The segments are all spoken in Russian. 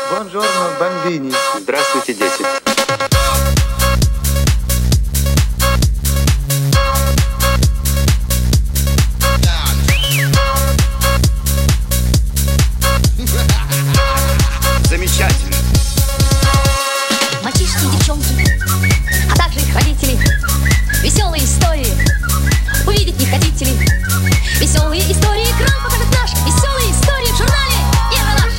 Buongiorno, bambini. Здравствуйте, дети. Замечательно. Мальчишки и девчонки, а также их родители. Веселые истории увидеть не хотите ли? Веселые истории экран покажет наш. Веселые истории в журнале Ералаш.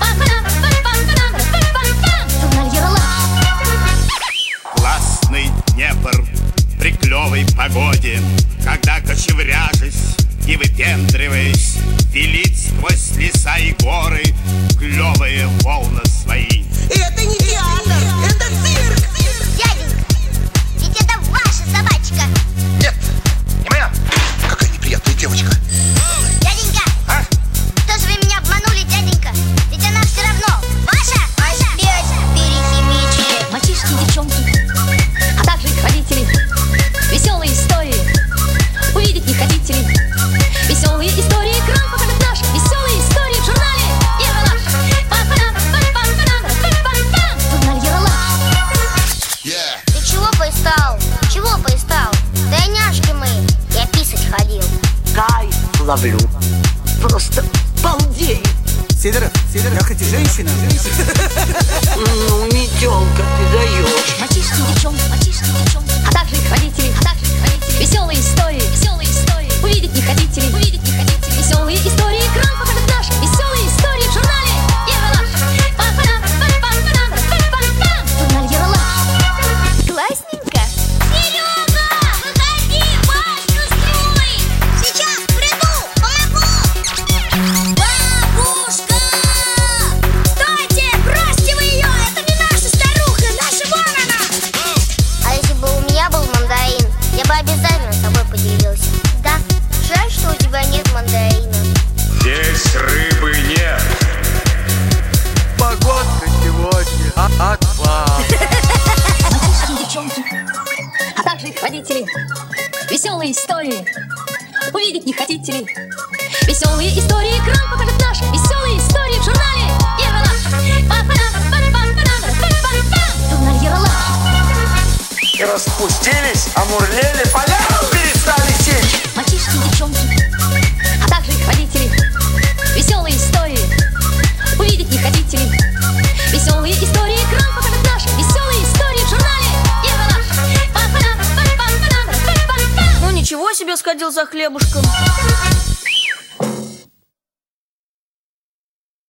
Журнал Ералаш. Классный Днепр при клевой погоде, когда, кочевряжась и выпендриваясь, пилит сквозь леса и горы клевые волны свои. И это не театр, это цирк! Дяденька, ведь это ваша собачка. Нет, не моя. Какая неприятная девочка. Дяденька, что же вы меня обманули, дяденька? Ведь она все равно ваша. Опять перехимичили. Мальчишки и девчонки, а также их родители. Веселые истории увидеть не хотите ли? Веселые истории экран покажет наш. Веселые истории в журнале Ералаш. Журнал Ералаш. Ты чего пристал? Чего пристал? Да и няшки мы. Я писать ходил. Кайф ловлю. Просто балдею. Сидоров, я хоть и женщина. Ну, метелка, ты даешь. Мальчишки и девчонки, а также их родители. Веселые истории увидеть не хотите ли? Веселые истории экран покажет наш. Веселые истории в журнале Ералаш. Журнал Ералаш. Классненько. Серега, выходи, Пашку строить. Сейчас приду, помогу. Бабушка! Стойте, бросьте вы ее, это не наша старуха, наша вон она. А если бы у меня был мандарин, я бы обязательно с тобой поделился. Да, жаль, что у тебя нет мандарина. Здесь рыбы нет. Погодка сегодня отвал. Мальчишки и девчонки, а также их родители. Веселые истории увидеть не хотите ли? Веселые истории экран покажет наш. Веселые истории в журнале Ералаш. Журнал Ералаш. И распустились, омурлели, поля перестали течь. Мальчишки и девчонки, а также их родители. Веселые истории увидеть не хотите ли? Веселые истории экран покажет наш. Веселые истории в журнале Ералаш. Ну ничего себе сходил за хлебушком.